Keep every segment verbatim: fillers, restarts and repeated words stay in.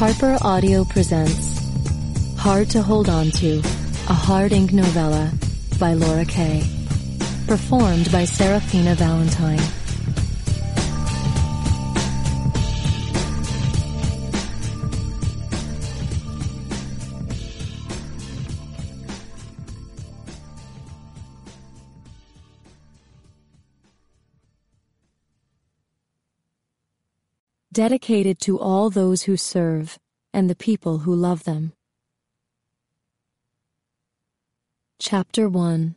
Harper Audio presents Hard to Hold On To, a hard ink novella by Laura Kay. Performed by Serafina Valentine. Dedicated to all those who serve and the people who love them. Chapter one.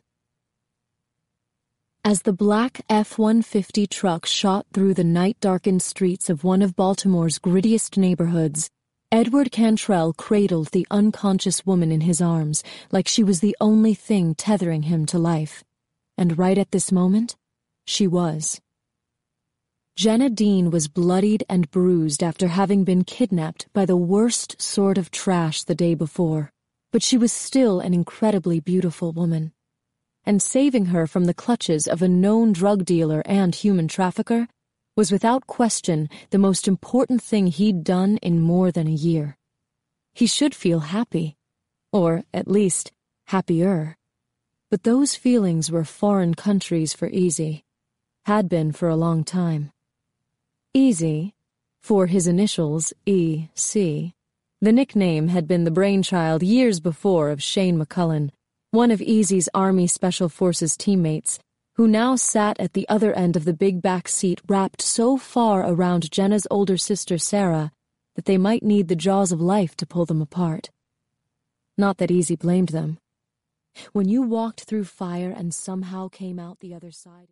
As the black F one fifty truck shot through the night-darkened streets of one of Baltimore's grittiest neighborhoods, Edward Cantrell cradled the unconscious woman in his arms like she was the only thing tethering him to life. And right at this moment, she was. Jenna Dean was bloodied and bruised after having been kidnapped by the worst sort of trash the day before, but she was still an incredibly beautiful woman. And saving her from the clutches of a known drug dealer and human trafficker was without question the most important thing he'd done in more than a year. He should feel happy, or at least happier. But those feelings were foreign countries for Easy, had been for a long time. Easy, for his initials E C, the nickname had been the brainchild years before of Shane McCullen, one of Easy's Army Special Forces teammates, who now sat at the other end of the big back seat wrapped so far around Jenna's older sister Sarah that they might need the jaws of life to pull them apart. Not that Easy blamed them. When you walked through fire and somehow came out the other side...